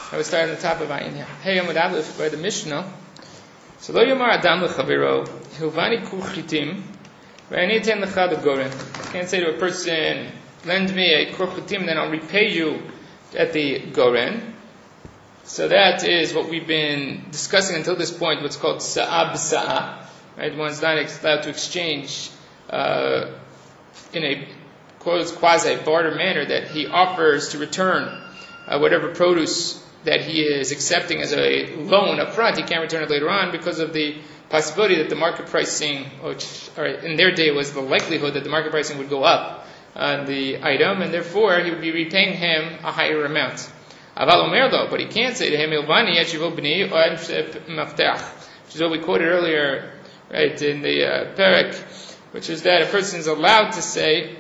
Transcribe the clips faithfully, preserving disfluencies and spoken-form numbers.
I would start on the top of Ayin here. Hey, Amud Aleph, by the Mishnah. So lo yomar adam lechaviro, hilvani ku chitim, ve'ani ten lecha goren. You can't say to a person, lend me a kur chitim, then I'll repay you at the goren. So that is what we've been discussing until this point, what's called sa'a b'sa'a. Right? One's not allowed to exchange uh, in a quasi barter manner, that he offers to return uh, whatever produce that he is accepting as a loan up front. He can't return it later on because of the possibility that the market pricing, which or in their day was the likelihood that the market pricing would go up on the item, and therefore he would be repaying him a higher amount. Aval omer though, but he can't say to him, Ilvani yeshivo b'ni maftach, which is what we quoted earlier, right, in the uh, Perek, which is that a person is allowed to say,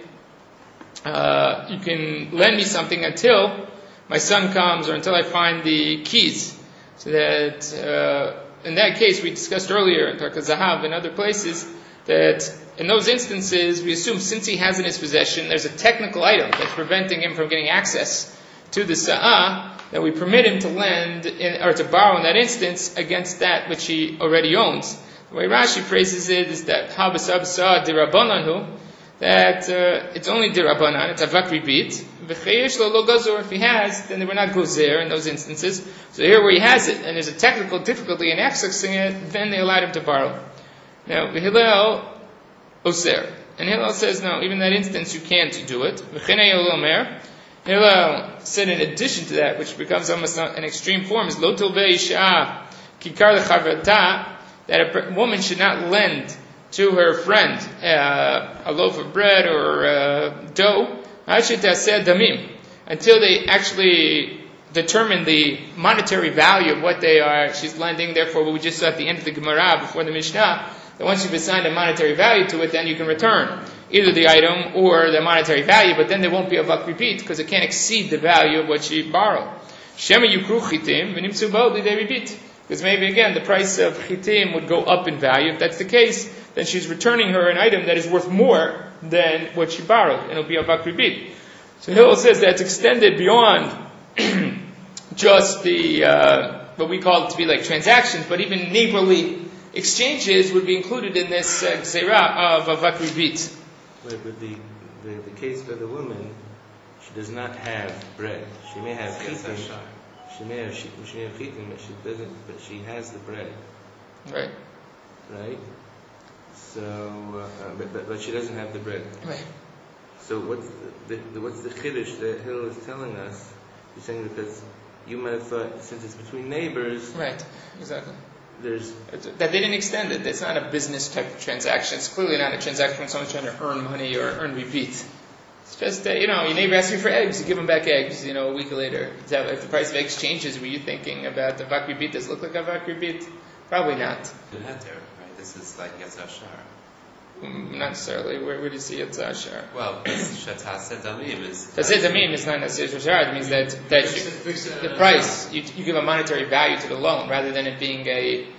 uh, you can lend me something until my son comes, or until I find the keys. So that, uh, in that case, we discussed earlier in Tarka Zahav and other places, that in those instances, we assume since he has in his possession, there's a technical item that's preventing him from getting access to the Sa'ah, that we permit him to lend, in, or to borrow in that instance, against that which he already owns. The way Rashi phrases it is that, Habasab Sa'ah dirabbananhu, that uh, it's only dirabbanan, it's avak ribit. V'cheyesh lo lo gazor, if he has, then they were not gozer in those instances. So here where he has it, and there's a technical difficulty in accessing it, then they allowed him to borrow. Now, Hillel oser. And Hillel says, no, even in that instance you can't do it. V'chenei omer. Hillel said in addition to that, which becomes almost an extreme form, is lo tilvei isha kikar lechavrata, that a woman should not lend to her friend uh, a loaf of bread or uh, dough, until they actually determine the monetary value of what they are she's lending. Therefore, what we just saw at the end of the Gemara before the Mishnah, that once you've assigned a monetary value to it, then you can return either the item or the monetary value, but then there won't be a vak ribit because it can't exceed the value of what she borrowed. Shema yukru chitim v'nimtzu bo lidei ribit. Because maybe again the price of chitim would go up in value. If that's the case, then she's returning her an item that is worth more than what she borrowed, and it'll be a vak ribit. So Hillel says that's extended beyond just the uh, what we call it to be like transactions, but even neighborly exchanges would be included in this uh, gzeira of a vak ribit. But the, the the case for the woman, she does not have bread. She may have chitim. She may have she, she may have chitim, but she doesn't. But she has the bread. Right. Right. So, uh, but, but but she doesn't have the bread. Right. So what's the, the what's the chiddush that Hillel is telling us? He's saying because you might have thought since it's between neighbors. Right. Exactly. There's that they didn't extend it. It's not a business type of transaction. It's clearly not a transaction when someone's trying to earn money or earn ribit. It's just that, you know, your neighbor asks you for eggs, you give him back eggs, you know, a week later. If the price of eggs changes, were you thinking about the vak ribit? Does it look like a vak ribit? Probably not. The heter, right? This is like Yetzer Hashar. Mm, not necessarily. Where would you see Yetzer Hashar? Well, Taseh Damim is... Taseh Damim is not necessarily Yetzer Hashar. It means that, that you, the price, you, you give a monetary value to the loan rather than it being a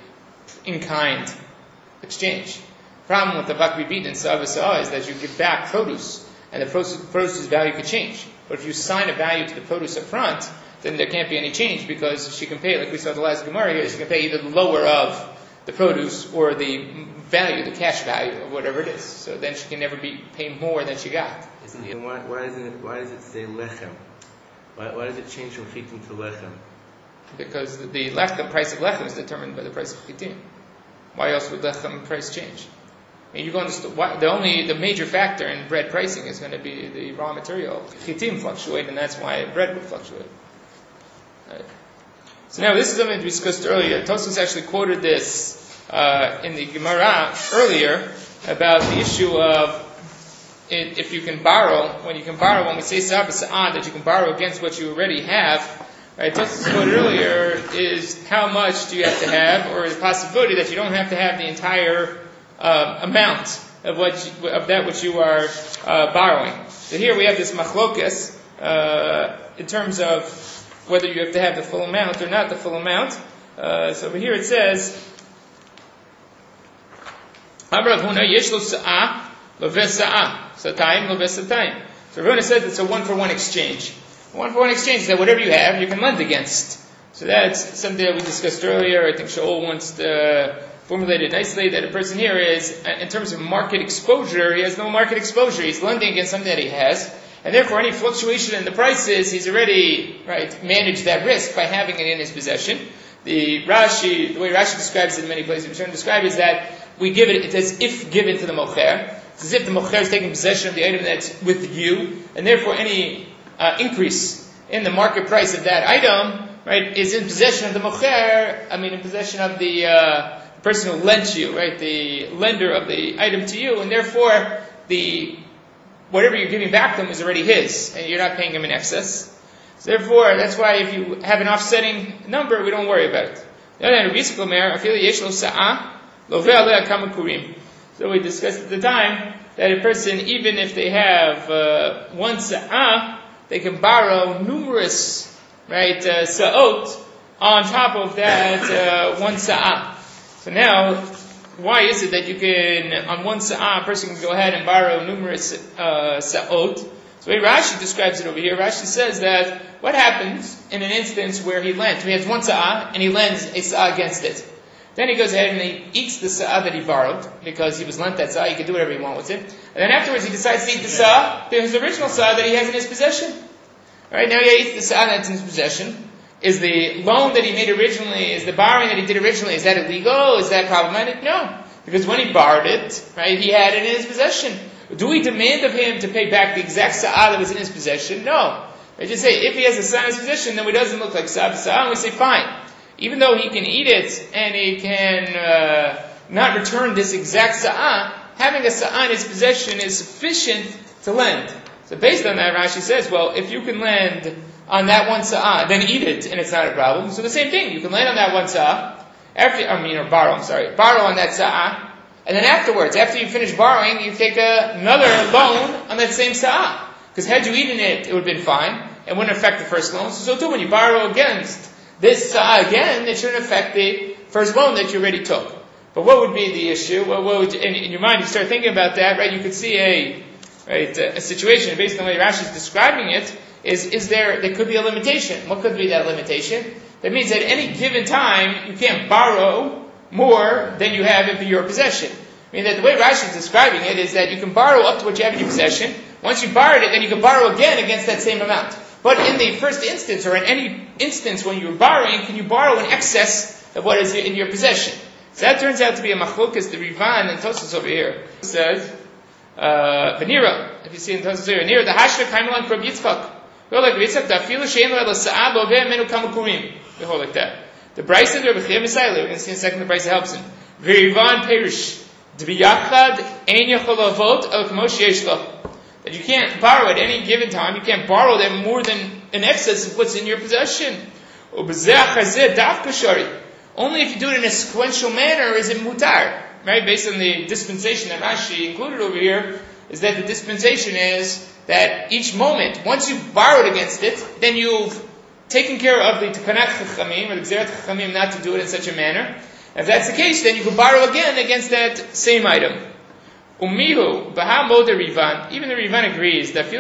in-kind exchange. The problem with the vak ribit and Sa'ah v'Sa'ah is that you give back produce, and the produce's value could change. But if you assign a value to the produce up front, then there can't be any change because she can pay, like we saw the last Gemara here, she can pay either the lower of the produce or the value, the cash value, or whatever it is. So then she can never be pay more than she got. Isn't it? Why, why isn't it? Why does it say lechem? Why, why does it change from chitim to lechem? Because the, the lechem price of lechem is determined by the price of chitim. Why else would lechem price change? I mean, you go understand why, the only the major factor in bread pricing is going to be the raw material. Chitim fluctuate, and that's why bread would fluctuate. Right. So now this is something we discussed earlier. Tosfos actually quoted this uh, in the Gemara earlier about the issue of it, if you can borrow, when you can borrow, when we say Sa'ah b'Sa'ah, that you can borrow against what you already have. Right, Tosfos quoted earlier is how much do you have to have, or the possibility that you don't have to have the entire uh, amount of what you, of that which you are uh, borrowing. So here we have this machlokes uh, in terms of whether you have to have the full amount or not the full amount. Uh, so over here it says, Amar Rav Huna yesh lo sa'ah loves sa'ah satayim loves satayim. So Rav Huna says it's a one for one exchange. One for one exchange is that whatever you have, you can lend against So that's something that we discussed earlier. I think Shaul once uh, formulated nicely that a person here is, in terms of market exposure, he has no market exposure. He's lending against something that he has, and therefore any fluctuation in the prices, he's already right managed that risk by having it in his possession. The Rashi, the way Rashi describes it in many places, we describe is that we give it, it's as if given to the mocher. It's as if the mocher is taking possession of the item that's with you, and therefore any uh, increase in the market price of that item, right, is in possession of the mocher, I mean in possession of the uh, person who lent you, right, the lender of the item to you, and therefore the whatever you're giving back to him is already his, and you're not paying him in excess. So therefore, that's why if you have an offsetting number, we don't worry about it. So we discussed at the time that a person, even if they have uh, one sa'ah, they can borrow numerous, right, uh, sa'ot on top of that uh, one sa'ah. So now, why is it that you can, on one sa'ah, a person can go ahead and borrow numerous uh, sa'ot? So the way Rashi describes it over here, Rashi says that what happens in an instance where he lends, he has one sa'ah, and he lends a sa'ah against it. Then he goes ahead and he eats the sa'ah that he borrowed, because he was lent that sa'ah, he can do whatever he wants with it. And then afterwards he decides to eat the sa'ah, his original sa'ah that he has in his possession. Alright, now he eats the sa'ah that's in his possession. Is the loan that he made originally, is the borrowing that he did originally, is that illegal? Is that problematic? No. Because when he borrowed it, right, he had it in his possession. Do we demand of him to pay back the exact sa'ah that was in his possession? No. I just say, if he has a sa'ah in his possession, then it doesn't look like sa'ah sa'ah, and we say, fine. Even though he can eat it, and he can uh, not return this exact sa'ah, having a sa'ah in his possession is sufficient to lend. So based on that, Rashi says, well, if you can lend on that one sa'ah, then eat it, and it's not a problem. So the same thing, you can lend on that one sa'ah, after, I mean, or borrow, I'm sorry, borrow on that sa'ah, and then afterwards, after you finish borrowing, you take a, another loan on that same sa'ah. Because had you eaten it, it would have been fine. It wouldn't affect the first loan. So, so too, when you borrow against this sa'ah again, it shouldn't affect the first loan that you already took. But what would be the issue? Well, what would, in, in your mind, you start thinking about that, right? You could see a, right, a, a situation based on the way Rashi is describing it. Is, is there, there could be a limitation. What could be that limitation? That means at any given time, you can't borrow more than you have in your possession. I mean that the way Rashi is describing it is that you can borrow up to what you have in your possession. Once you borrowed it, then you can borrow again against that same amount. But in the first instance, or in any instance when you're borrowing, can you borrow in excess of what is in your possession? So that turns out to be a machlokas, the Rivan and Tosfos over here. It says, uh, Venira, if you see in Tosfos here, Venira, the Hashra Kaimelan Krab Yitzchak. Well, like Yitzchak, the Afilu Shein Lo Sa'ad Lo Ve Menu Kamakurim. We hold like that. The Bryce of Rabbi Chia Messiah, we're going to see in a second the Bryce helps him. Verivan Perish, Dviyachad Ein Yachol Avot El Kmo Sheyesh Lo. That you can't borrow at any given time, you can't borrow them more than in excess of what's in your possession. Only if you do it in a sequential manner is it mutar. Right? Based on the dispensation that Rashi included over here, is that the dispensation is that each moment, once you've borrowed against it, then you've taken care of the Tekanat Chachamim, or the Gzerat Chachamim not to do it in such a manner. If that's the case, then you can borrow again against that same item. Umihu, Baha Moda Rivan, even the Rivan agrees that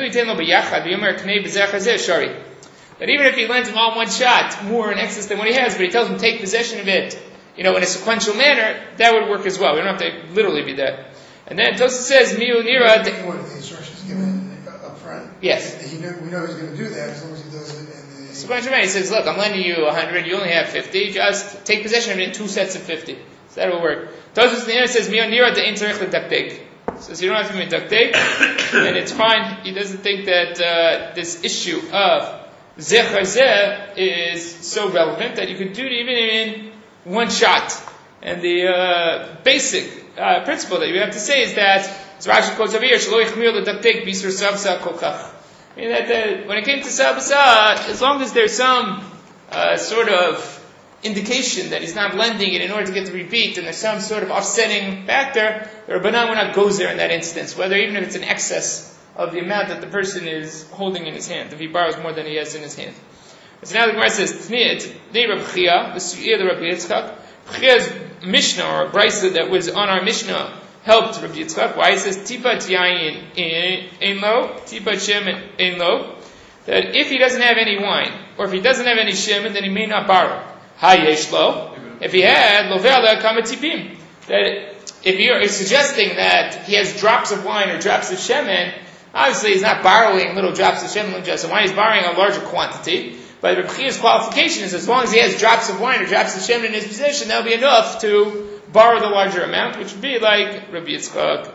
that even if he lends him all one shot, more in excess than what he has, but he tells him take possession of it, you know, in a sequential manner, that would work as well. We don't have to literally be that. And then Tosfos says, Miu Nira. One of the instructions given up front. Yes. He know, we know he's going to do that as long as he does it in the. Sequential manner. He says, look, I'm lending you a hundred, you only have fifty, just take possession of it in two sets of fifty. So that will work. Tosfos Nira says, Miu Nira de Intzarech Ledaktek. Says you don't have to be medaktek, and it's fine. He doesn't think that uh, this issue of zechar zeh is so relevant that you could do it even in one shot. And the uh, basic uh, principle that you have to say is that, as Rashi quotes over here, shelo yichmir ledaktek bisur savsa kolkach. I mean that, that when it came to sabasa, as long as there's some uh, sort of indication that he's not lending it in order to get the repeat, and there's some sort of offsetting factor, the Rabbanan will not goes there in that instance, whether even if it's in excess of the amount that the person is holding in his hand, if he borrows more than he has in his hand. So now the Gemara says, Tnei Rabbi Chia, the Su'ir the Rabbi Yitzchak, Chia's Mishnah, or Brisa that was on our Mishnah, helped Rabbi Yitzchak. Why? It says, Tipat Yayin Ein Lo, Tipat Shem Ein Lo, that if he doesn't have any wine, or if he doesn't have any shemen, then he may not borrow. Ha yeshlo. If he had lovela kamatibim, that if you're suggesting that he has drops of wine or drops of shemen, obviously he's not borrowing little drops of shemen, little drops of wine. He's borrowing a larger quantity. But Reb Chia's qualification is as long as he has drops of wine or drops of shemen in his possession, that'll be enough to borrow the larger amount, which would be like Rabbi Yitzchak.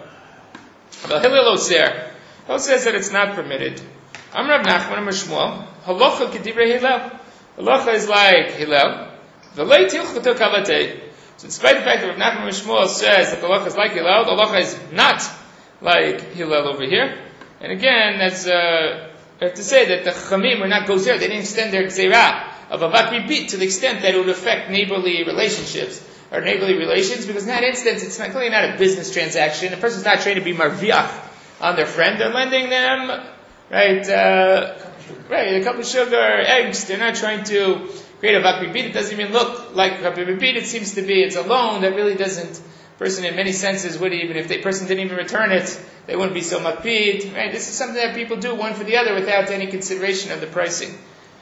But Hillel Oser, Hillel says that it's not permitted. Am Rav Nachman Amar Shmuel, Halacha k'divrei Hillel. Halacha is like Hillel. V'lei tilchatu kavatei. So despite the fact that Rav Nachman Amar Shmuel says that the halacha is like Hillel, the halacha is not like Hillel over here. And again, that's uh, I have to say that the Chachamim were not gozer. They didn't extend their gzeirah of avak ribit to the extent that it would affect neighborly relationships or neighborly relations, because in that instance, it's not, clearly not a business transaction. The person's not trying to be marviach on their friend. They're lending them, right, uh, right, a cup of sugar, eggs. They're not trying to create a avak ribit. It doesn't even look like avak ribit. It seems to be, it's a loan that really doesn't, person in many senses would, even if the person didn't even return it, they wouldn't be so makpid, right? This is something that people do one for the other without any consideration of the pricing.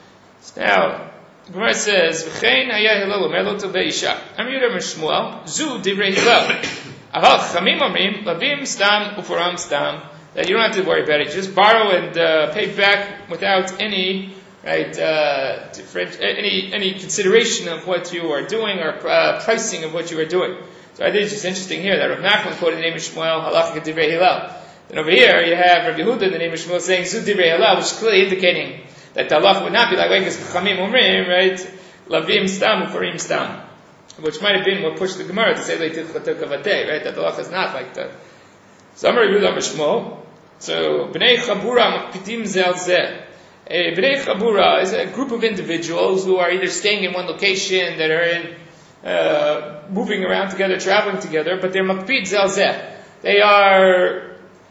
So now, Gemara says, "V'chein haya Hillel omer lo tovei isha." Am Yehuda Shmuel, zu divrei Hillel. Aval chamim omrim, lavim stam uforam stam. That you don't have to worry about it. Just borrow and uh, pay back without any, right, uh, different, any any consideration of what you are doing or uh, pricing of what you are doing. So I think it's just interesting here that Rav Nachman quoted the name of Shmuel, halacha divrei Hillel. Then over here you have Rav Yehuda, the name of Shmuel, saying zu divrei Hillel, which is clearly indicating that the halacha would not be like because Chachamim Omrim, right? Lavim stam ufarim stam, which might have been what pushed the Gemara to say leitil kavatei, right? That the halacha is not like that. So Amar Yehuda Amar Shmuel. So bnei chabura makpidim zel zeh. A bnei chabura is a group of individuals who are either staying in one location, that are in uh, moving around together, traveling together, but they're makpid zel zeh. They are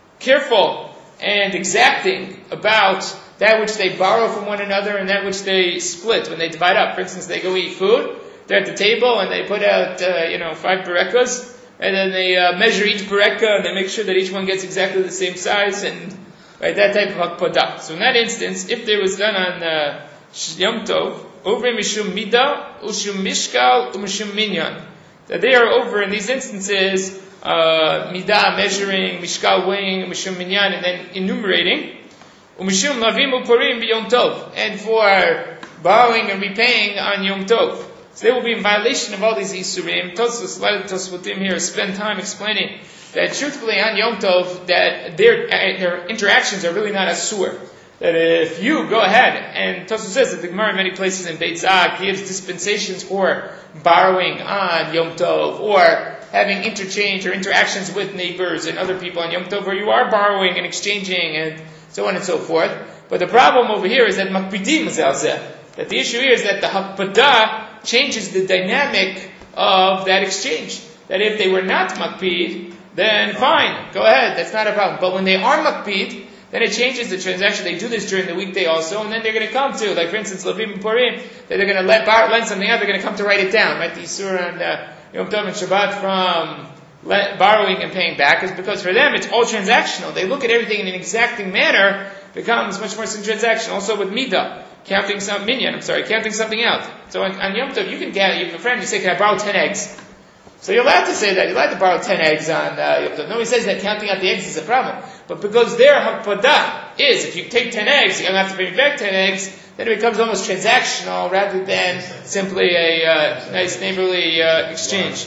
careful and exacting about that which they borrow from one another and that which they split when they divide up. For instance, they go eat food, they're at the table and they put out, uh, you know, five berekas, and then they uh, measure each bereka and they make sure that each one gets exactly the same size, and right, that type of hakpadah. So in that instance, if there was done on uh, Yom Tov, over mishum mida, ushum mishkal, umishum minyan, that they are over in these instances, uh, midah, measuring, mishkal, weighing, mishum minyan, and then enumerating, umishum lavim uparim b'yom tov, and for borrowing and repaying on Yom Tov. So they will be in violation of all these isurim. Tosfos, a lot of Tosfotim here spend time explaining that truthfully on Yom Tov, that their, their interactions are really not asur. That if you go ahead, and Tosfos says that the Gemara in many places in Beit Zag gives dispensations for borrowing on Yom Tov, or having interchange or interactions with neighbors and other people on Yom Tov, where you are borrowing and exchanging and so on and so forth. But the problem over here is that makpidim zeh. That the issue here is that the hakpadah changes the dynamic of that exchange. That if they were not makpid, then fine, go ahead, that's not a problem. But when they are makpid, then it changes the transaction. They do this during the weekday also, and then they're going to come to, like for instance, Lavim and Purim, that they're going to let bar, lend something out, they're going to come to write it down, right? The Isur and uh, Yom Tov and Shabbat from let, borrowing and paying back is because for them it's all transactional. They look at everything in an exacting manner, becomes much more transactional. Also with Midah, counting some minyan, I'm sorry, counting something out. So on, on Yom Tov, you can get, you have a friend, you say, can I borrow ten eggs? So you're allowed to say that, you're allowed to borrow ten eggs on uh, Yom Tov. Nobody says that counting out the eggs is a problem. But because their hakpadah is, if you take ten eggs, you're going to have to bring back ten eggs, then it becomes almost transactional rather than simply a uh, nice neighborly uh, exchange.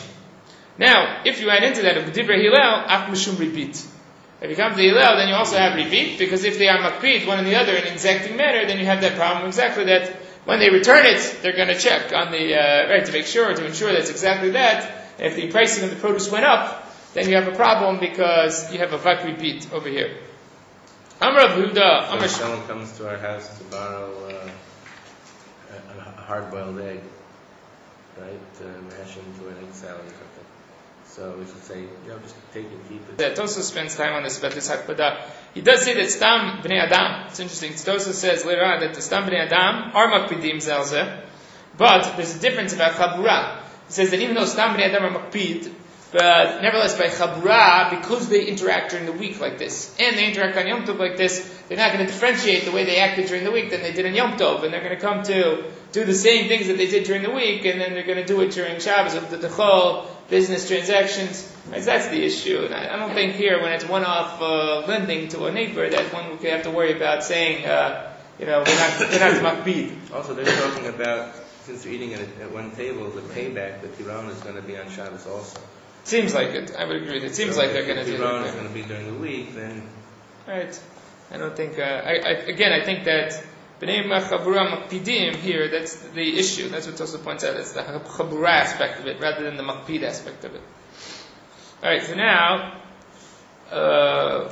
Now, if you add into that, of Divrei Hillel, af mishum ribit. If you come to the Hillel, then you also have ribit, because if they are makpid, one and the other, in an exacting manner, then you have that problem exactly that when they return it, they're going to check on the, uh, right, to make sure, to ensure that's exactly that. And if the pricing of the produce went up, then you have a problem because you have a vak ribit over here. Amar Yehuda, Amar. If someone comes to our house to borrow uh, a, a hard-boiled egg, right, to mash into an egg salad or something. So we should say, you know, just take it, keep it. That Tosa spends time on this about this hakpadah. He does say that stam bnei adam. It's interesting. Tosa says later on that the stam bnei adam are makpidim zelzeh, but there's a difference about chabura. He says that even though stam bnei adam are makpid, But nevertheless, by Chabura, because they interact during the week like this, and they interact on Yom Tov like this, they're not going to differentiate the way they acted during the week than they did on Yom Tov, and they're going to come to do the same things that they did during the week, and then they're going to do it during Shabbos with the Dechol, business transactions. Right, so that's the issue. And I, I don't think here, when it's one-off uh, lending to a neighbor, that one would have to worry about saying, uh, you know, they're not, they're not makbid. Also, they're talking about, since they're eating at, at one table, the payback, the Tiran is going to be on Shabbos also. Seems like it. I would agree. It seems so like they're going to do it. If the Tiran is going to be during the week, then... Right. I don't think, uh, I, I, again, I think that B'nai Chabura Makpidim here, that's the issue. That's what Tosfos points out. It's the Chabura aspect of it, rather than the Makpid aspect of it. Alright, so now, uh,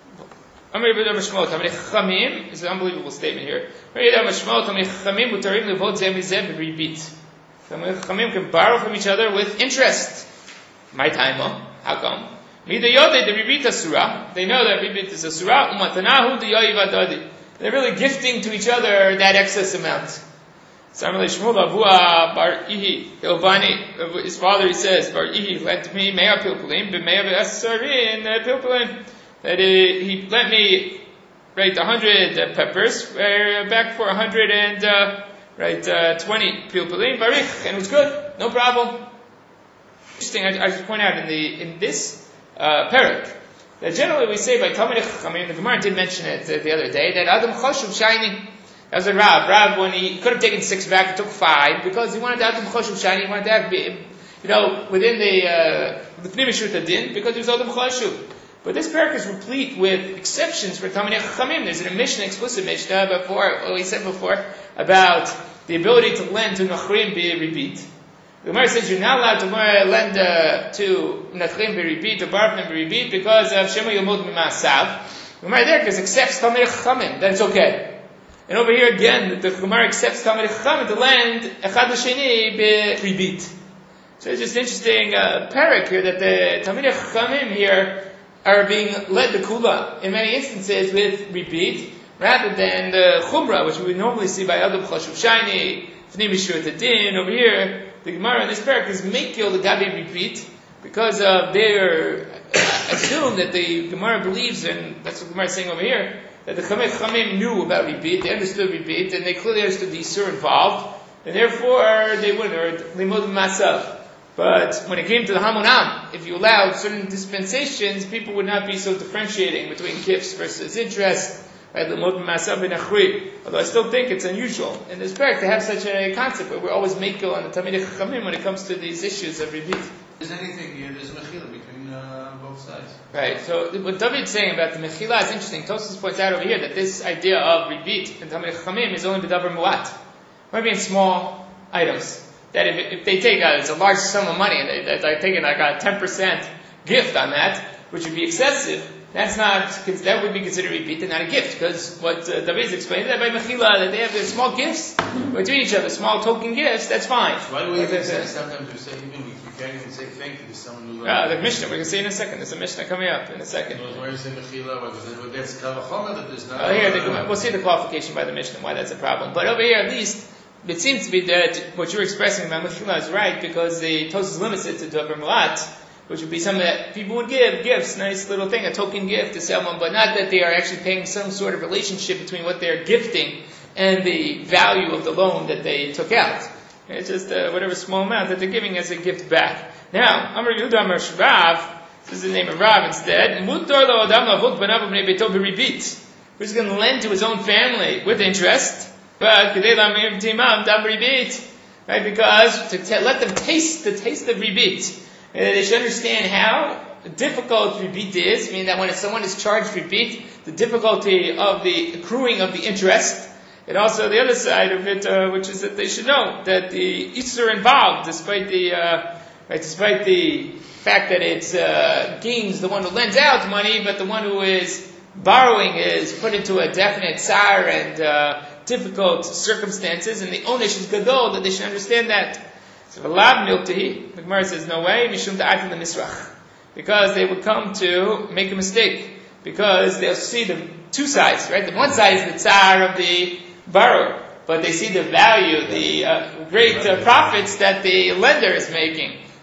Amir B'dar Mishmot, Amir Chachamim, is an unbelievable statement here. Amir B'dar Mishmot, Amir Chachamim, Mutarim Levot Zeh Mizeh B'ribit. Amir Chachamim can borrow from each other with interest. My time, how come? Mida Yodeh, the Ribit Asura. They know that Ribit is Asura. Umatanahu, the Yoyiv Adadi. They're really gifting to each other that excess amount. Samuel Shmuel Avua Bar Ihi Ilvani, his father, he says, Bar Ihi lent me Mea Pilpulim, B'Mea V'Esarin Pilpulim. That he lent me, right, a hundred uh, peppers, uh, back for a hundred and, uh, right, uh, twenty Pilpulim, Barich, and it was good, no problem. Interesting, I, I should point out in the in this uh, parak that generally we say by Talmidei Chachamim, the Gemara did mention it uh, the other day, that Adam Choshuv Shiny. That was a Rav. Rav, when he could have taken six back, he took five because he wanted to Adam Choshuv Shiny. He wanted to have, you know, within the uh, the Pnei Mishut Din because he was Adam Choshuv. But this parak is replete with exceptions for Talmidei Chachamim. There's an Mishnah, explicit Mishnah before what we said before about the ability to lend to Nachrim B'Ribit. The Gemara says you're not allowed to lend uh, to Nachrim B'Ribit or borrow from them B'Ribit because of Shema Yomod M'Masav. The Gemara there because accepts Talmidei Chachamim, then it's okay. And over here again, the Gemara accepts Talmidei Chachamim to lend Echad L'Sheni B'Ribit. So it's just interesting uh, parak here that the Talmidei Chachamim here are being led to Kula in many instances with Ribit rather than the Chumrah, which we would normally see by Adam Choshuv Shiny, Pnei Mishut Din. Over here, the Gemara in this parak is Mekil the Gabi Ribit because of their uh, assume that the Gemara believes, and that's what the Gemara is saying over here, that the Talmidei Chachamim knew about Ribit, they understood Ribit, and they clearly understood the Isur involved, and therefore they wouldn't, or Limod Masav. But when it came to the Hamonam, if you allowed certain dispensations, people would not be so differentiating between gifts versus interest, right? Limod Masav and Achri. Although I still think it's unusual in this parak to have such a concept where we're always makel on the Talmidei Chachamim when it comes to these issues of Ribit. There's anything here, there's mechila between uh, both sides. Right, so what David's saying about the mechila is interesting. Tosfos points out over here that this idea of Ribit and Talmidei Chachamim is only b'davar muat. Might be in small items. That if, if they take a, it's a large sum of money and they, they're taking like a ten percent gift on that, which would be excessive, that's not, that would be considered Ribit and not a gift. Because what uh, David is explaining, that by mechila, that they have small gifts between each other, small token gifts, that's fine. Why do we even say, sometimes we say, even we, we can't even say thank you to someone who... Ah, the Mishnah, we can see in a second. There's a Mishnah coming up in a second. Why you say mechila, what that's kavachoma, that there's not... Oh, here, the, we'll see the qualification by the Mishnah, why that's a problem. But over here, at least, it seems to be that what you're expressing about mechila is right, because the Tosfos limits it to davar muat, which would be something that people would give, gifts, nice little thing, a token gift to someone, but not that they are actually paying some sort of relationship between what they're gifting and the value of the loan that they took out. It's just uh, whatever small amount that they're giving as a gift back. Now, Amar Yehuda Amar Rav, this is the name of Rav instead, Mutar lo adam lavot banav b'nei beito b'ribit. Who's going to lend to his own family with interest, but kedei lamim timam dam ribit, right? Because to t- let them taste the taste of ribit. Uh, they should understand how difficult Ribit is, meaning that when someone is charged Ribit, the difficulty of the accruing of the interest, and also the other side of it, uh, which is that they should know that the Isur involved, despite the, uh, right, despite the fact that it's, uh, gains the one who lends out money, but the one who is borrowing is put into a definite tsar and, uh, difficult circumstances, and the onish is gadol, that they should understand that. So the lab miltahi, the Gemara says, no way, mishum ta'atim l'misrach. Because they would come to make a mistake. Because they'll see the two sides, right? The one side is the tsar of the borrower, but they see the value, the uh, great uh, profits that the lender is making.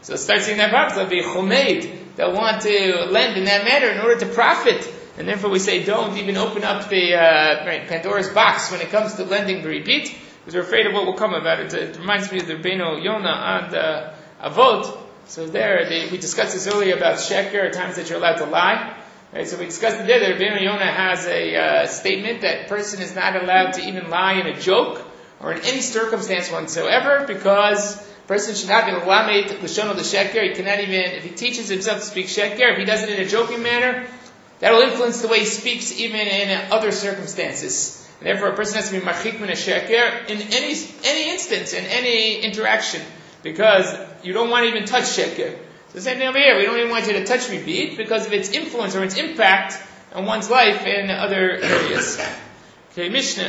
So start seeing that problem. They'll be chomeid. They'll want to lend in that manner in order to profit. And therefore we say don't even open up the uh, right, Pandora's box when it comes to lending the repeat, because we're afraid of what will come about it. It reminds me of the Rabbeinu Yonah on the Avot. So there, they, we discussed this earlier about sheker, times that you're allowed to lie. Right, so we discussed it there that Rabbeinu Yonah has a uh, statement that a person is not allowed to even lie in a joke or in any circumstance whatsoever, because a person should not be lamed l'shon of the sheker. He cannot even, if he teaches himself to speak sheker, if he does it in a joking manner, that will influence the way he speaks even in other circumstances. And therefore a person has to be marchik min sheker in any any instance, in any interaction, because you don't want to even touch sheker. So the same thing over here, we don't even want you to touch repeat because of its influence or its impact on one's life in other areas. Okay, Mishnah.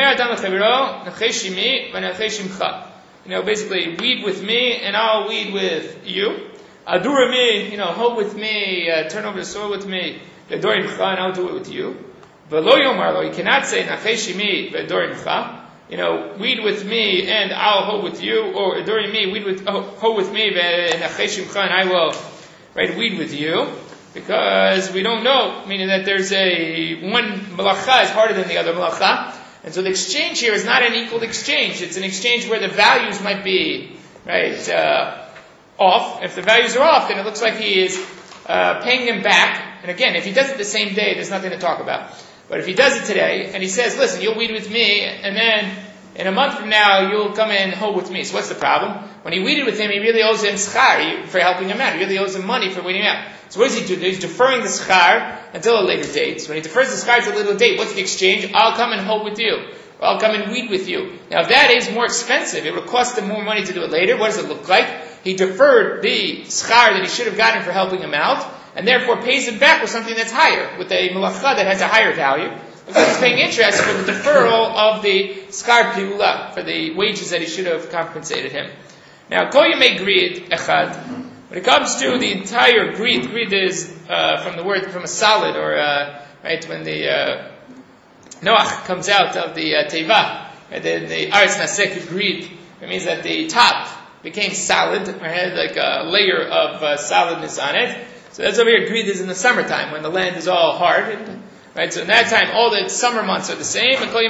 You know, basically, weed with me and I'll weed with you. Adura me, you know, hoe with me, uh, turn over the soil with me. Vedorim cha, and I'll do it with you. V'lo yomar lo, you cannot say nacheshi mi vedorim cha. You know, weed with me and I'll hoe with you, or adorim me, weed with oh, hoe with me ve'nacheshim cha, and I will, right, weed with you, because we don't know, meaning that there's a one malacha is harder than the other malacha, and so the exchange here is not an equal exchange. It's an exchange where the values might be right uh, off. If the values are off, then it looks like he is uh, paying him back. And again, if he does it the same day, there's nothing to talk about. But if he does it today, and he says, listen, you'll weed with me, and then in a month from now, you'll come and hoe with me. So what's the problem? When he weeded with him, he really owes him schar for helping him out. He really owes him money for weeding him out. So what does he do? He's deferring the schar until a later date. So when he defers the schar to a later date, what's the exchange? I'll come and hoe with you. Or I'll come and weed with you. Now if that is more expensive, it would cost him more money to do it later. What does it look like? He deferred the schar that he should have gotten for helping him out, and therefore pays him back with something that's higher, with a malacha that has a higher value. Because he's paying interest for the deferral of the skar piula, for the wages that he should have compensated him. Now, kol yemei greed echad. When it comes to the entire greed, greed is uh, from the word from a solid, or uh, right when the uh, Noach comes out of the uh, teva, and then the aretz nasek greed. It means that the top became solid, or had like a layer of uh, solidness on it. So that's over here. Greed is in the summertime when the land is all hard. And, right, so in that time, all the summer months are the same. And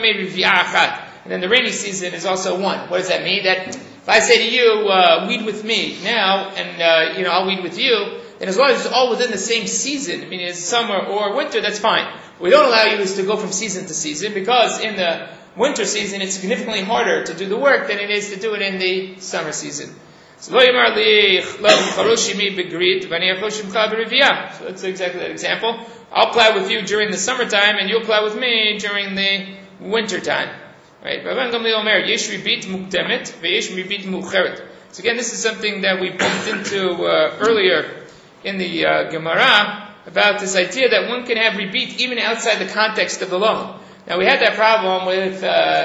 then the rainy season is also one. What does that mean? That if I say to you, uh, weed with me now, and uh, you know I'll weed with you, then as long as it's all within the same season, meaning it's summer or winter, that's fine. What we don't allow you is to go from season to season, because in the winter season it's significantly harder to do the work than it is to do it in the summer season. So lo yamar li charoshimi begrid v'ani achoshimcha b'riviyah. So that's exactly that example. I'll plow with you during the summertime, and you'll plow with me during the winter time. Right? Rabban Gamliel Omer, yesh ribit mukdemet ve'yesh ribit mucheret. So again, this is something that we bumped into uh, earlier in the uh, Gemara about this idea that one can have ribit even outside the context of the loan. Now we had that problem with uh,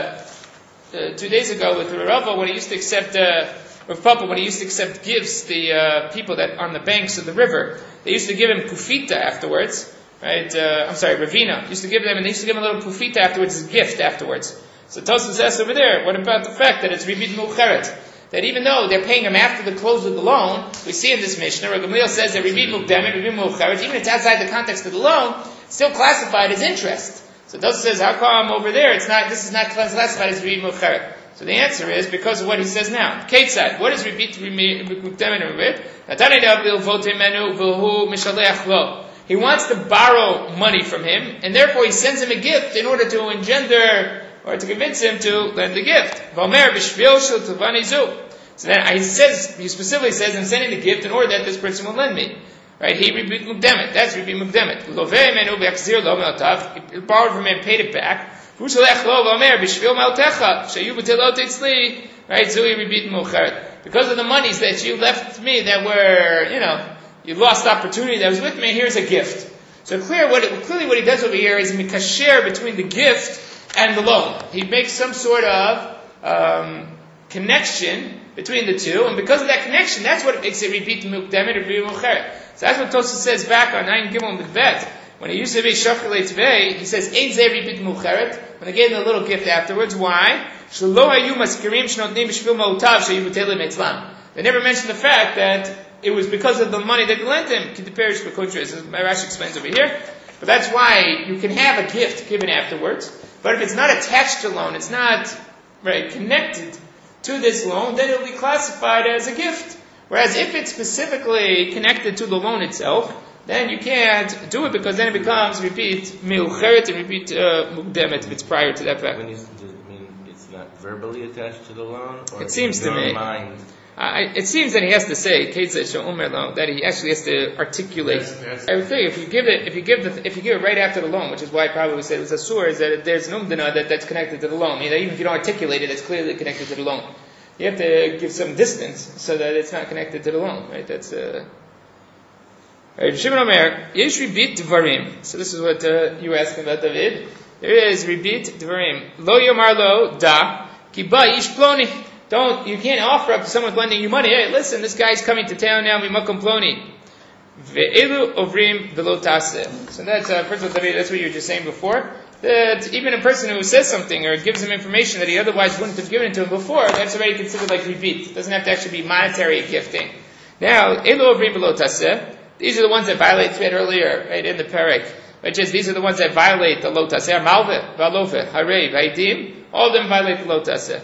uh, two days ago with Rava when he used to accept. Uh, With Papa, when he used to accept gifts, the uh, people that on the banks of the river, they used to give him kufita afterwards, right? Uh, I'm sorry, Ravina used to give them, and they used to give him a little kufita afterwards as a gift afterwards. So Tosfos says over there, what about the fact that it's ribit mucheret? That even though they're paying him after the close of the loan, we see in this Mishnah, Rabban Gamliel says that ribit mukdemet, ribit mucheret, even if it's outside the context of the loan, it's still classified as interest. So Tosfos says, how come over there it's not? This is not classified as ribit mucheret. So the answer is because of what he says now. Ketzad, what is ribit mukdemet and ribit? He wants to borrow money from him, and therefore he sends him a gift in order to engender or to convince him to lend the gift. So then he says, he specifically says, I'm sending the gift in order that this person will lend me. Right? He ribit mukdemet. That's ribit mukdemet. He borrowed from him, paid it back. Right, because of the monies that you left me that were, you know, you lost opportunity that was with me, here's a gift. So clear what it, clearly what he does over here is mikasher between the gift and the loan. He makes some sort of um, connection between the two, and because of that connection, that's what makes it ribit mukdemet or ribit mucheret. So that's what Tosfos says back on nine Gimel Midvet. When he used to be Shachar Leitzvei, he says, Ein zeh ribit mucheret, when they gave him a little gift afterwards. Why? They never mentioned the fact that it was because of the money that they lent him. Kid the parish for contrast, as Rashi explains over here. But that's why you can have a gift given afterwards. But if it's not attached to loan, it's not right connected to this loan, then it'll be classified as a gift. Whereas if it's specifically connected to the loan itself, then you can't do it because then it becomes repeat miucheret and repeat mukdemet if it's prior to that fact. When you mean it's not verbally attached to the loan, or it seems in to your me. mind? I, it seems that he has to say that he actually has to articulate everything. If you give it, if you give the, if you give it right after the loan, which is why I probably would say it was asur, is that there's an umdana that that's connected to the loan. You know, even if you don't articulate it, it's clearly connected to the loan. You have to give some distance so that it's not connected to the loan, right? That's uh. Right, Shimon Omer, yesh ribit dvarim. So this is what uh, you were asking about, David. There is ribit dvarim. Lo yomar lo da ki ba ish ploni. Don't, you can't offer up to someone lending you money. Hey, listen, this guy's coming to town now, mimakom ploni. Ve'elu ovrim velo taseh. So that's, uh, first of all, David, that's what you were just saying before. That even a person who says something or gives him information that he otherwise wouldn't have given it to him before, that's already considered like ribit. It doesn't have to actually be monetary gifting. Now, elu ovrim velo taseh. These are the ones that violate, we had earlier, right, in the parak, which is, these are the ones that violate the lo taseh. Malve, valove, harei, vaidim, all of them violate the lo taseh.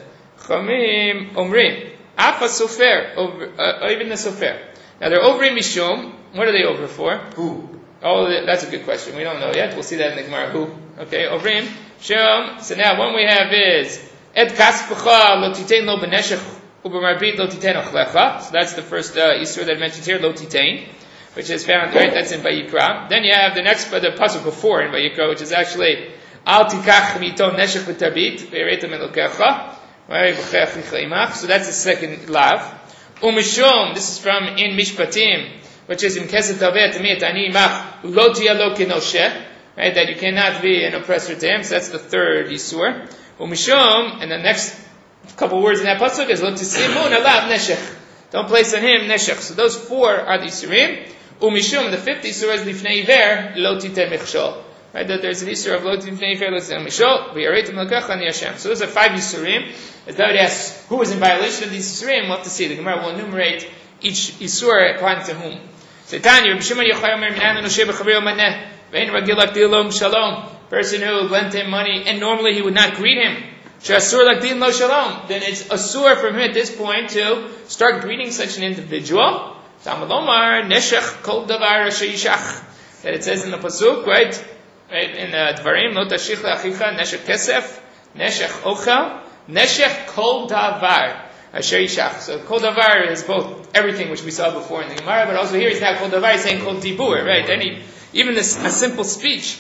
Chamim, omrim, afa sofer, uh, even the sofer. Now they're over in mishum. What are they over for? Who? Oh, that's a good question. We don't know yet. We'll see that in the Gemara. Who? Okay, ovrim, shum. So now one we have is, et kaspecha lo titein lo beneshech, ubemarbit lo titein ochlecha. So that's the first uh, isur that mentions here, lo titein, which is found, right, that's in Vayikra. Then you have the next, the pasuk before in Vayikra, which is actually, Al tikach mito neshech v'tabit, ve'eretem elokecha, right, v'chech v'chaimach. So that's the second lav. Umishum, this is from in Mishpatim, which is in Kesed Taveh, Tamiyat Ani Imach, Lo tiya lo kenoshe, right, that you cannot be an oppressor to him. So that's the third Yisur. Umishum, and the next couple words in that pasuk is, Lo tisimun alav neshech. Don't place on him neshech. So those four are the Yisurim. Umishum, the fifth Yisur is Lifnei Iver, Lo titen michshol. Right, that there's an Yisur of Lo Lifnei Iver, Lo titen michshol, V'yaretem l'kecha ni Hashem. So those are five Yisurim. As David asks, who was in violation of these Yisurim, we'll have to see. The Gemara will enumerate each Yisur according to whom. So Tanya, Rabbi Shimon Yochai Omer, Minan Noshe B'chaviro Maneh, Ve'en Ragil Lakdil Lo Shalom. Person who lent him money, and normally he would not greet him. Shasur Lakdil Lo Shalom. Then it's asur from him at this point to start greeting such an individual. Tamalomar neshech kol davar sheyishach. That it says in the pasuk, right? Right in the Dvarim, lo tashich leachicha neshech kesef, neshech ochel, neshech kol davar sheyishach. So kol davar is both everything which we saw before in the Gemara, but also here he's now kol davar, he's saying kol dibur, right? Any even this a simple speech,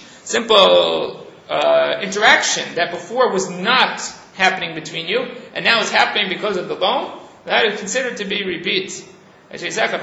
simple uh, interaction that before was not happening between you, and now is happening because of the loan. That is considered to be repeat. The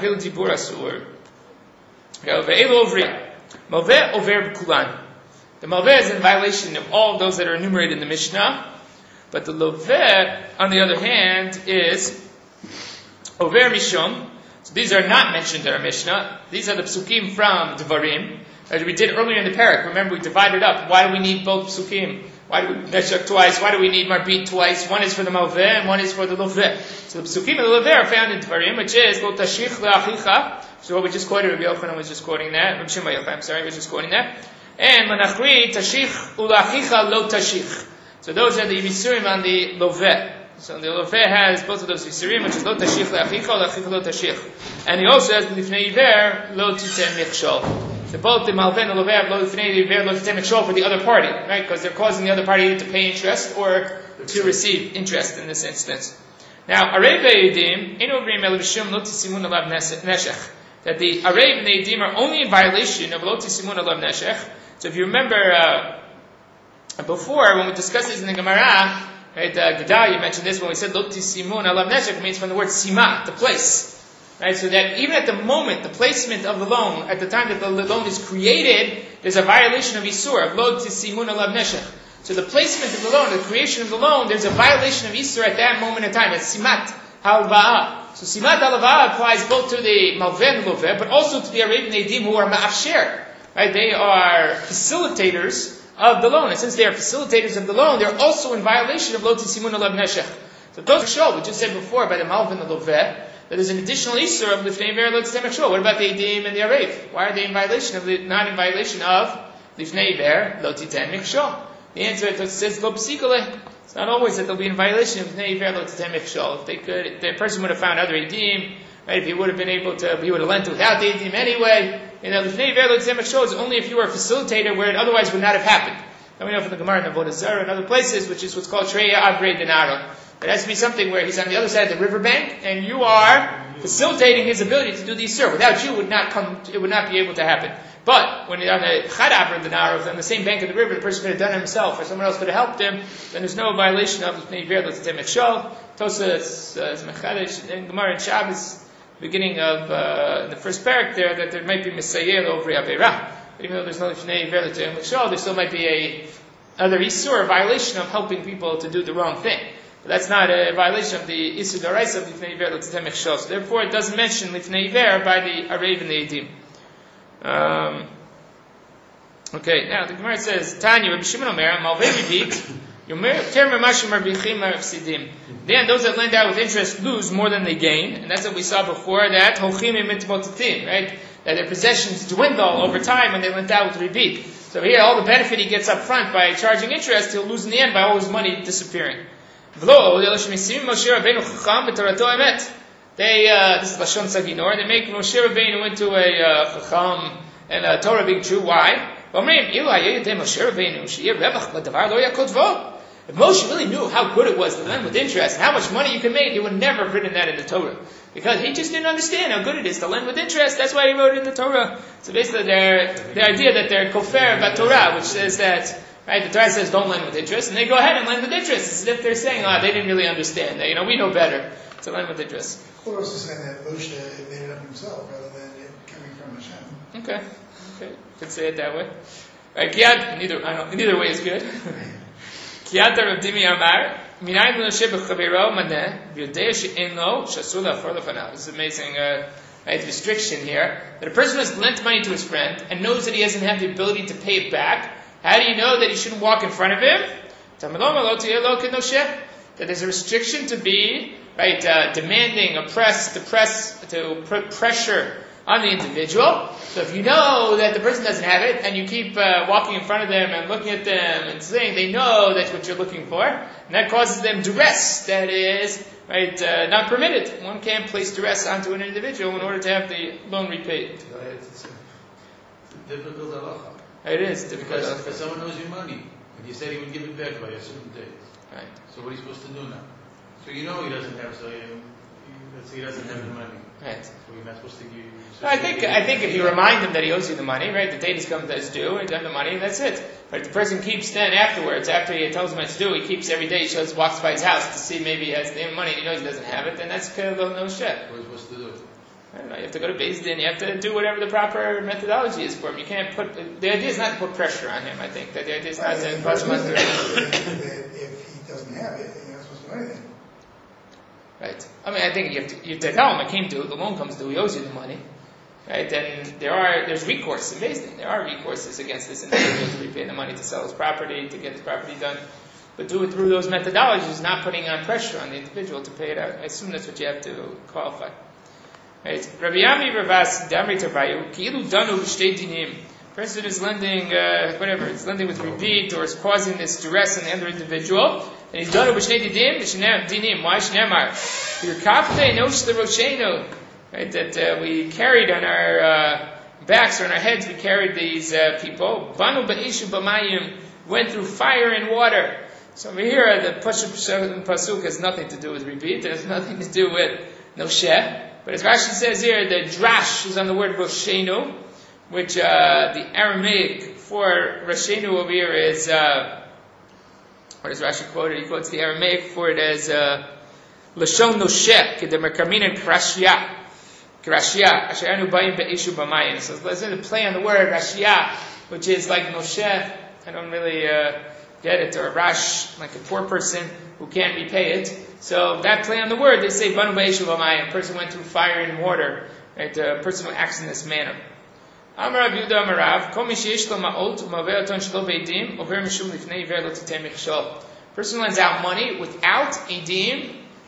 Malveh is in violation of all of those that are enumerated in the Mishnah, but the Loveh, on the other hand, is Over Mishum. So these are not mentioned in our Mishnah. These are the psukim from Dvarim, as we did earlier in the parak. Remember, we divided up. Why do we need both psukim? Why do we neshech twice? Why do we need marbit twice? One is for the malveh and one is for the loveh. So the psukim and the loveh are found in Dvarim, which is lo tashich leachicha. So what we just quoted, Rabbi Yochanan was just quoting that. Rabbi Shimon Yochai, I'm sorry, was just quoting that. And manachri tashich ulachicha lo tashich. So those are the yisurim on the loveh. So the loveh has both of those yisurim, which is lo tashich leachicha, leachicha lo tashich. And he also has the lifnei iver lo titen michshol. So both the malveh and the loveh have lo lifnei iver lo titen michshol for the other party, right? Because they're causing the other party either to pay interest or to receive interest in this instance. Now, arei ve'edim inu v'rim el v'shum lo tisimun alav neshech. That the arei and the edim are only in violation of lo tisimun alav neshech. So if you remember uh, before when we discussed this in the Gemara, right? Uh, Gedalia mentioned this when we said lo tisimun alav neshech means from the word sima, the place. Right, so that even at the moment, the placement of the loan, at the time that the loan is created, there's a violation of Isur, of lo tisimun alav neshech. So the placement of the loan, the creation of the loan, there's a violation of Isur at that moment in time. It's simat halva'ah. So simat halva'ah applies both to the malveh and loveh, but also to the Arei Nedim who are ma'afsher. Right, they are facilitators of the loan. And since they are facilitators of the loan, they're also in violation of lo tisimun alav neshech. So those show, we just said before, by the malveh and the loveh, that there's an additional Isur of Lifnei Ver Lo Titei Mechshol. What about the Edim and the Arev? Why are they in violation of the, not in violation of Lifnei Ver Lo Titei Mechshol? The answer is says Lo Psikole. It's not always that they'll be in violation of Lifnei Ver Lo Titei Mechshol. If they could, the person would have found other Edim, right? If he would have been able to, he would have lent without the Edim anyway. You know, Lifnei Ver Lo Titei Mechshol is only if you were a facilitator where it otherwise would not have happened. And we know from the Gemara in Avodah Zarah and other places, which is what's called Shreya Avrei Denaro. It has to be something where he's on the other side of the riverbank, and you are facilitating his ability to do the Isur. Without you, it would not come, it would not be able to happen. But when you're on the Chad Avrei Denaro, on the same bank of the river, the person could have done it himself, or someone else could have helped him, then there's no violation of Lifnei Ver Lo Titei Mechshol. Tosa is Mechadesh in Gemara in Shabbos, beginning of uh, the first parak there, that there might be Misayel over Aveira. Even though there's no Lifnei Ver Lo Titei Mechshol, there still might be a other Isur, a violation of helping people to do the wrong thing. But that's not a violation of the Isur D'Oraisa of Lifnei Ver Lo Titei Mechshol. So therefore it doesn't mention Lifnei Ver by the Arev and the Edim. Um, okay, now the Gemara says, Tanya, Rabbi Shimon Omer, Malvei Ribit, Yomer Ter Mamashim Marbichim Marafsidim. Then those that lend out with interest lose more than they gain, and that's what we saw before, that Hochim Mitmotatim, right? That their possessions dwindle over time when they lent out with Ribit. So here, all the benefit he gets up front by charging interest, he'll lose in the end by all his money disappearing. They, uh, this is Lashon Saginor, they make Moshe Rabbeinu into a uh, Chacham and a Torah being true. Why? If Moshe really knew how good it was to lend with interest and how much money you can make, he would never have written that in the Torah. Because he just didn't understand how good it is to lend with interest. That's why he wrote it in the Torah. So basically, their the idea that they're kofer about Torah, which says that, right, the Torah says don't lend with interest, and they go ahead and lend with interest. It's as if they're saying, oh, they didn't really understand. You know, we know better to lend with interest. We're also saying that Moshe made it up himself rather than it coming from Hashem. Okay. Okay. Could say it that way. Right, Kiad, neither, I don't, neither way is good. Kiata Rav Dimi Amar, Minayin Moshe b'chavero maneh, v'yodei she'en lo, shasur la'afor lefanav. This is amazing, uh, right, restriction here. That a person has lent money to his friend and knows that he doesn't have the ability to pay it back. How do you know that he shouldn't walk in front of him? That there's a restriction to be, right, uh, demanding, oppress, to press, to put pressure on the individual. So if you know that the person doesn't have it, and you keep uh, walking in front of them and looking at them and saying they know that's what you're looking for, and that causes them duress that is, right, uh, not permitted. One can't place duress onto an individual in order to have the loan repaid. It's a difficult halacha. It is difficult. Because, because someone owes you money, and you said he would give it back by a certain date. Right. So what are you supposed to do now? So you know he doesn't have, so you, let's say he doesn't have the money. Right. So you're not supposed to give. I think I think if you remind him that he owes you the money, right, the date has come that's due, and you have the money, and that's it. But if the person keeps then afterwards, after he tells him it's due, he keeps every day, he shows, walks by his house to see maybe he has the money, and he knows he doesn't have it, then that's kind of no shit. What are you supposed to do? I don't know, you have to go to Beis Din, you have to do whatever the proper methodology is for him. You can't put, the idea is not to put pressure on him, I think, that the idea is not Right, to the push him person under that if he doesn't have it, you're not supposed to do anything. Right. I mean, I think you have to, you have to tell him, it came due, the loan comes due, he owes you the money. Right, then there are there's recourse in Beis Din. There are recourses against this individual to repay the money, to sell his property, to get his property done. But do it through those methodologies, not putting on pressure on the individual to pay it out. I assume that's what you have to qualify. Right. Rabbi Yami Ravas Damri Tavayu Ki'ilu Danu B'Shtei Dinim. Person is lending, uh, whatever, it's lending with repeat or is causing this duress on the other individual, and he's done it B'Shnei Dinim, Dinim. Why Shneimar? Yirkafte Nosh L'Roshenu. Right, that uh, we carried on our uh, backs or on our heads, we carried these uh, people. Banu ba'ishu b'mayim, went through fire and water. So over here, the Pasuk pasuk has nothing to do with repeat. It has nothing to do with nosheh. But as Rashi says here, the drash is on the word roshenu, which uh, the Aramaic for roshenu over here is, uh, what does Rashi quote it? He quotes the Aramaic for it as uh, lashon nosheh, kedem karmin and krashya. Rashia, Asheranu Bayim Be'ishu B'mayim. So let's play on the word Rashia, which is like Moshe. I don't really uh, get it, or Rash, like a poor person who can't repay it. So that play on the word, they say Banu Be'ishu B'mayim. A person went through fire and water. Right? A person who acts in this manner. Amar Rav Yehuda Amarav, Kol Misheyesh Lo Ma'ot U'Maveh Oton Shelo Beidim Over Mishum Lifnei Ver Lo Titei Mechshol. Person lends out money without edim.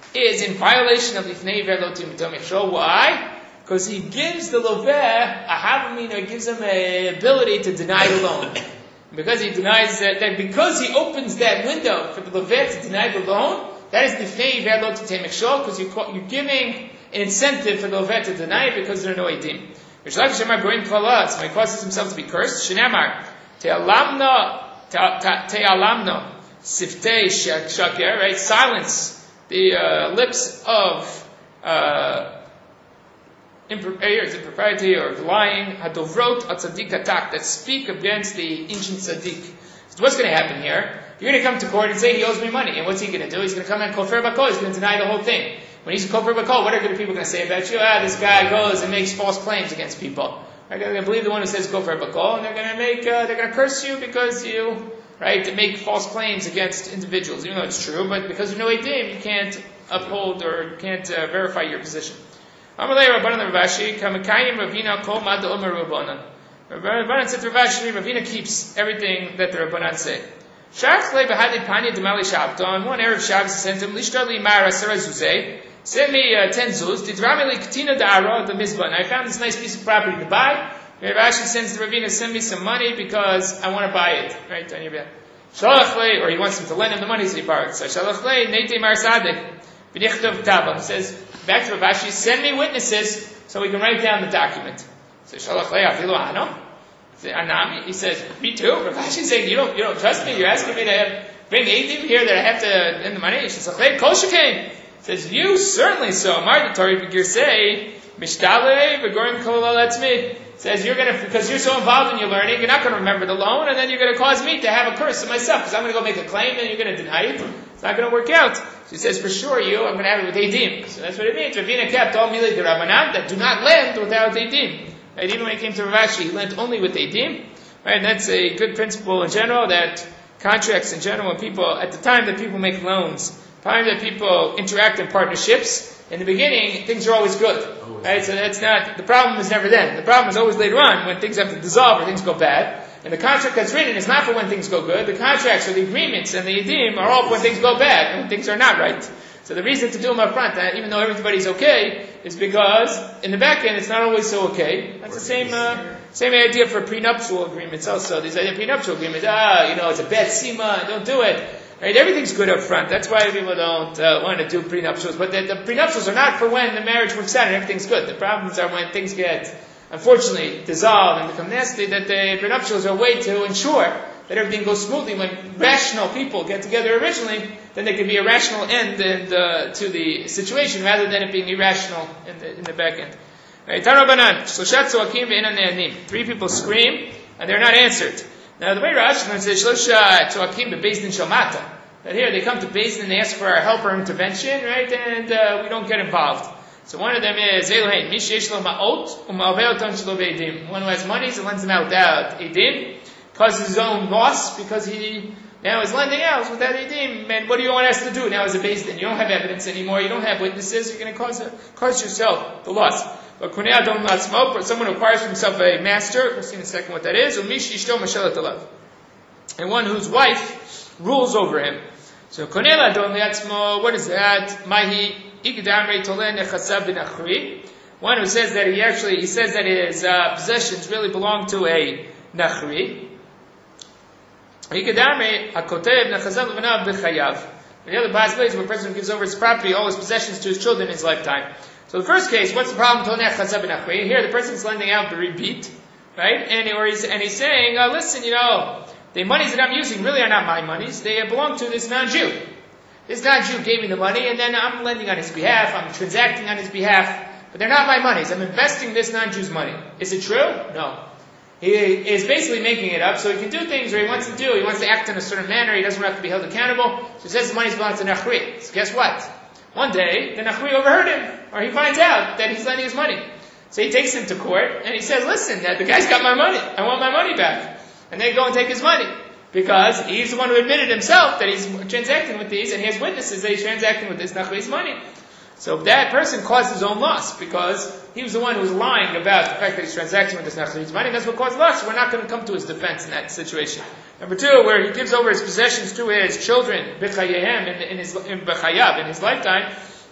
is in violation of Lifnei Velotim Tomechshol. Why? Because he gives the loveh a havamina, he gives him an ability to deny the loan. Because he denies that, that because he opens that window for the loveh to deny the loan, that is Lifnei Velotim Tomechshol, because you're, you're giving an incentive for the loveh to deny it because there are no edim. Rishlav Shemar Gorim Klalat, so he causes himself to be cursed. Shenamar Te'alamna Te'alamna Siftei Shaker, right? Silence the uh, lips of uh, impropriety or lying, hadovrot atzadik atak, that speak against the ancient tzaddik. So what's going to happen here? You're going to come to court and say he owes me money, and what's he going to do? He's going to come and kofer bakol. He's going to deny the whole thing. When he's kofer bakol, what are good people going to say about you? Ah, this guy goes and makes false claims against people. They're going to believe the one who says kofer bakol, and they're going to make, uh, they're going to curse you because you, right, to make false claims against individuals, even though it's true, but because you know edim, you can't uphold or you can't uh, verify your position. Amalei Rabbanan Ravashi, Kamakayim Ravina Kol Mad Omer Rabbanan. Rabbanan said to Ravashi, Ravina keeps everything that the Rabbanan say. Shach Le Bahadi Panya Demali Shabton. One Erev Shabbos sent him Lishtar Li Mara Sarah Zuzeh. Send me uh, ten zuz. Didrami Li Katina Da'ara the Mizbah. And I found this nice piece of property to buy. Ravashi sends the Ravina, send me some money because I want to buy it. Right on your bed. Shalach Le, or he wants him to lend him the money, so he borrows. So Shalach Le Neitei Mar Sadek. B'nichtov Taba. He says back to Ravashi, send me witnesses so we can write down the document. So Shalach Le Afilu Ano. Anami. He says, me too. Ravashi saying, you don't, you don't trust me. You're asking me to have, bring eidim here that I have to lend the money. He says, Kol Shekain. Says, you certainly so. Mardatori figure say, Mishtale v'gorim kol alatzmi. Says you're gonna, because you're so involved in your learning, you're not gonna remember the loan, and then you're gonna cause me to have a curse of myself, because I'm gonna go make a claim, and you're gonna deny it. It's not gonna work out. So he says, for sure you, I'm gonna have it with eidim. So that's what it means. Ravina kept all milei de Rabbanan that do not lend without eidim. Right? Even when it came to Ravashi, he lent only with eidim. Right? And that's a good principle in general, that contracts in general, when people, at the time that people make loans, time that people interact in partnerships, in the beginning, things are always good. Right? So that's not, the problem is never then. The problem is always later on, when things have to dissolve or things go bad. And the contract that's written is not for when things go good. The contracts or the agreements and the edim are all for when things go bad and when things are not right. So the reason to do them up front, uh, even though everybody's okay, is because in the back end it's not always so okay. That's the same uh, same idea for prenuptial agreements also. These idea of prenuptial agreements, ah, you know, it's a bad sima, don't do it. Right? Everything's good up front. That's why people don't uh, want to do prenuptials. But the, the prenuptials are not for when the marriage works out and everything's good. The problems are when things get, unfortunately, dissolve and become nasty, that the prenuptials are a way to ensure that everything goes smoothly. When rational people get together originally, then there can be a rational end and, uh, to the situation rather than it being irrational in the, in the back end. Right? Tarabanan, Shloshat Tzoakim ve'enan ne'anim. Three people scream and they're not answered. Now the way Rashi learns is Shloshat Tzoakim be'beis din shalmata. That here they come to Beis Din and they ask for our help or intervention, right? And uh, we don't get involved. So one of them is Elohein, Mish yesh lo ma'ot u'ma'aveh otam shelo be'edim. One who has money, so lends them out without edim, causes his own loss because he now is lending out without edim. And what do you want us to do now as a Beis Din? You don't have evidence anymore. You don't have witnesses. You're going to cause a, cause yourself the loss. But kunei adon la'atzmo, but someone who acquires for himself a master. We'll see in a second what that is. U'mish yishto mashelet alav, and one whose wife rules over him. So konei adon la'atzmo, what is that? Mahi ikdamrei toleh nechasav b'nachri. One who says that he actually he says that his uh, possessions really belong to a nachri. Ikdamrei hakotev nechasav l'vanav b'chayav. The other possibility is when a person gives over his property, all his possessions to his children in his lifetime. So the first case, what's the problem? Here the person's lending out the rebit, right? And, or he's, and he's saying, uh, listen, you know, the monies that I'm using really are not my monies. They belong to this non-Jew. This non-Jew gave me the money, and then I'm lending on his behalf, I'm transacting on his behalf, but they're not my monies. I'm investing this non-Jew's money. Is it true? No. He is basically making it up, so he can do things where he wants to do. He wants to act in a certain manner. He doesn't have to be held accountable. So he says the money belongs to Nachri. So guess what? One day, the Nachri overheard him, or he finds out that he's lending his money. So he takes him to court, and he says, listen, that the guy's got my money. I want my money back. And they go and take his money. Because he's the one who admitted himself that he's transacting with these, and he has witnesses that he's transacting with this Nachri's money. So that person caused his own loss, because he was the one who was lying about the fact that he's transacting with this Nachri's money, and that's what caused loss. So we're not going to come to his defense in that situation. Number two, where he gives over his possessions to his children, b'chayehem, in, in his in b'chayav, in his lifetime,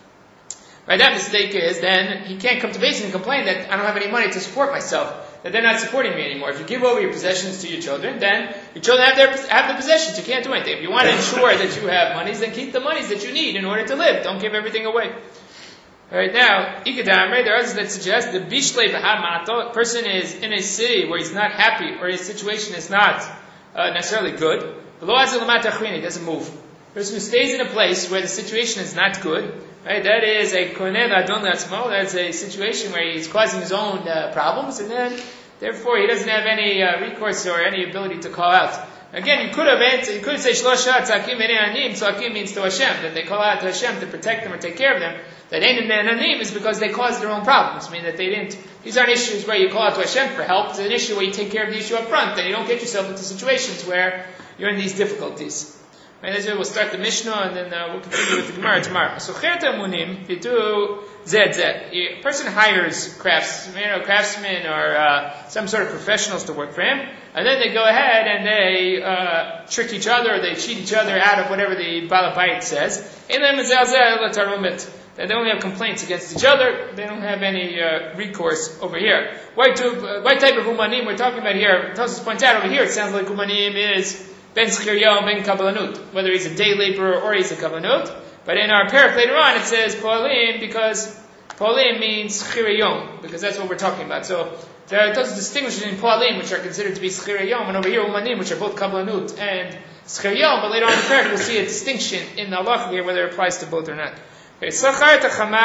Right, that mistake is then he can't come to base and complain that I don't have any money to support myself, that they're not supporting me anymore. If you give over your possessions to your children, then your children have their have the possessions. You can't do anything. If you want to ensure that you have monies, then keep the monies that you need in order to live. Don't give everything away. Alright, now, Ikadamre, there are others that suggest the Bishle Bahamato, a person is in a city where he's not happy, or his situation is not uh, necessarily good. He doesn't move. A person who stays in a place where the situation is not good, right, that is a Konen Adon Latzmo, that's a situation where he's causing his own uh, problems, and then, therefore, he doesn't have any uh, recourse or any ability to call out. Again, you could have answered, you could say Shlosha Tzakim Ene Anim, Tzakim means to Hashem, that they call out to Hashem to protect them or take care of them. That Ene Anim is because they caused their own problems. I mean, that they didn't, these aren't issues where you call out to Hashem for help, it's an issue where you take care of the issue up front, that you don't get yourself into situations where you're in these difficulties. Right, that's where we'll start the Mishnah, and then uh, we'll continue with the Gemara tomorrow. So, Cherta Munim, Pitu Zed Zed. A person hires crafts, you know, craftsmen or uh, some sort of professionals to work for him, and then they go ahead and they uh, trick each other, or they cheat each other out of whatever the Balabait says. And then they don't have complaints against each other. They don't have any uh, recourse over here. What, uh, what type of umanim we're talking about here? Tosus points out over here, it sounds like umanim is ben schiryo and ben kabbalanut, whether he's a day laborer or he's a kabbalanut. But in our parak later on, it says poalim because poalim means schirayom, because that's what we're talking about. So there are those distinctions in poalim, which are considered to be schirayom, and over here umanim, which are both kabbalanut and schirayom. But later on in the parak, we'll see a distinction in the halacha here, whether it applies to both or not. Okay, someone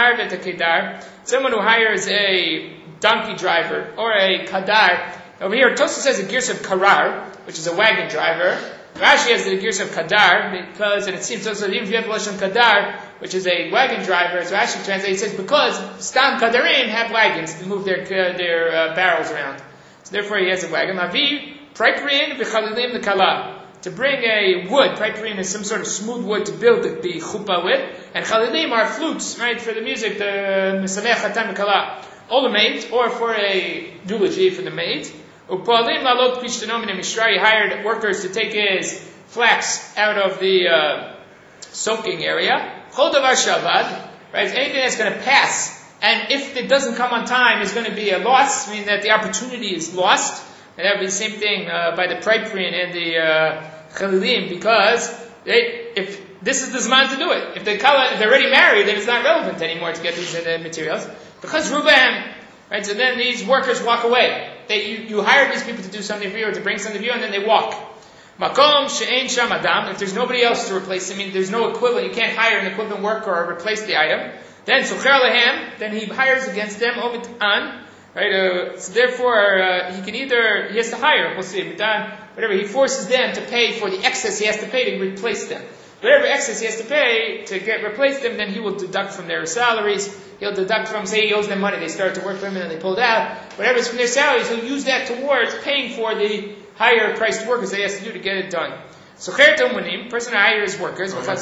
who hires a donkey driver or a kadar. Over here, Tosu says a girs of karar, which is a wagon driver. Rashi has the girs of kadar because, and it seems also even if you have lashon kadar, which is a wagon driver, as Rashi translates, it says because stam kadarim have wagons to move their uh, their uh, barrels around. So therefore, he has a wagon. Mavi priprin v'chalilim l'kala. To bring a wood, piperin is some sort of smooth wood to build the, the chuppah with, and chalilim are flutes, right, for the music, the mesamech hatam kala, or the maid, or for a eulogy for the maid. Upalim lalot pishtanom in Mishra, he hired workers to take his flax out of the uh, soaking area. Chodavar shavad, right, anything that's going to pass, and if it doesn't come on time, is going to be a loss, meaning that the opportunity is lost. And that would be the same thing uh, by the Priprin and the uh, Chalilim, because they, if this is the Zman to do it. If, they call it, if they're already married, then it's not relevant anymore to get these uh, materials. Because Rubam, right, so then these workers walk away. They, you, you hire these people to do something for you or to bring something for you, and then they walk. Makom she'ein sham adam, if there's nobody else to replace it, I mean there's no equivalent, you can't hire an equivalent worker or replace the item, then Sucher lehem, then he hires against them, Omit an, right, uh, so therefore, uh, he can either, he has to hire, we'll see, whatever, he forces them to pay for the excess he has to pay to replace them. Whatever excess he has to pay to get replace them, then he will deduct from their salaries, he'll deduct from, say he owes them money, they started to work for him and then they pulled out, whatever's from their salaries, he'll use that towards paying for the higher priced workers that he has to do to get it done. So, Cherta Munim, person who hires workers, what?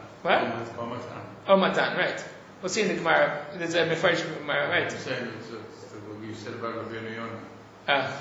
Oh, Matan, right. We'll see in the Gemara, there's a Mefarish Gemara, right? You said about Rabbeinu Yonah. Ah.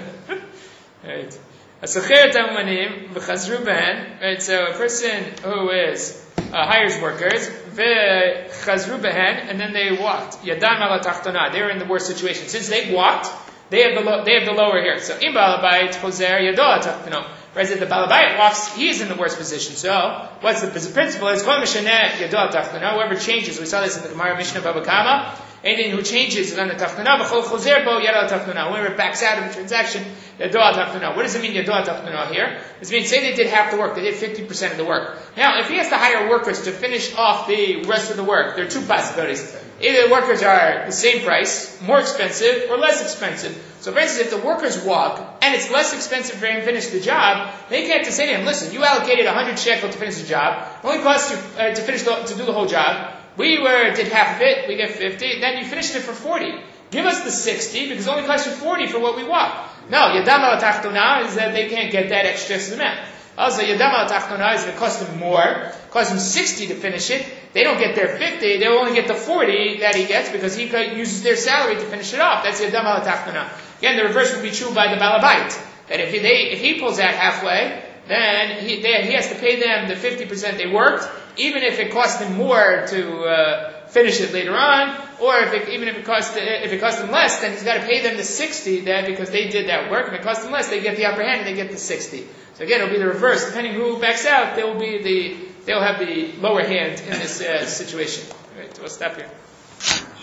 Right. So Cherta Munim v'chazru behen. Right. So a person who is uh, hires workers v'chazru behen, and then they walked. Yadan ala tachtona. They were in the worst situation since they walked. They have the lo- they have the lower here. So im balabait chozer yado ala tachtona. Whereas if the balabait walks, he is in the worst position. So what's the, the principle is kol mishaneh yado ala tachtona. Whoever changes, we saw this in the Gemara Mishnah Baba Kama. Anything who changes is on the tachnana, v'chol chozer bo yado tachnana. Whoever backs out of the transaction, yado tachnana. What does it mean yado tachnana here? This means say they did half the work, they did fifty percent of the work. Now, if he has to hire workers to finish off the rest of the work, there are two possibilities. Either the workers are the same price, more expensive, or less expensive. So for instance, if the workers walk, and it's less expensive for him to finish the job, they can't just say to him, listen, you allocated one hundred shekel to finish the job, it only costs you uh, to finish the, to do the whole job. We were did half of it, we get fifty, then you finished it for forty. Give us the sixty, because it only costs you forty for what we walk. No, Yadam al Tachtona is that they can't get that extra amount. Also, Yadam al Tachtona is going to cost them more, it costs them sixty to finish it. They don't get their fifty, they'll only get the forty that he gets because he uses their salary to finish it off. That's Yadam al Tachtona. Again, the reverse would be true by the Balabait. That if he, they, if he pulls out halfway, then he, they, he has to pay them the fifty percent they worked, even if it costs them more to uh, finish it later on, or if it, even if it costs if it costs them less, then he's got to pay them the sixty that because they did that work. If it costs them less, they get the upper hand and they get the sixty. So again, it'll be the reverse. Depending who backs out, they will be the they'll have the lower hand in this uh, situation. All right, we'll stop here.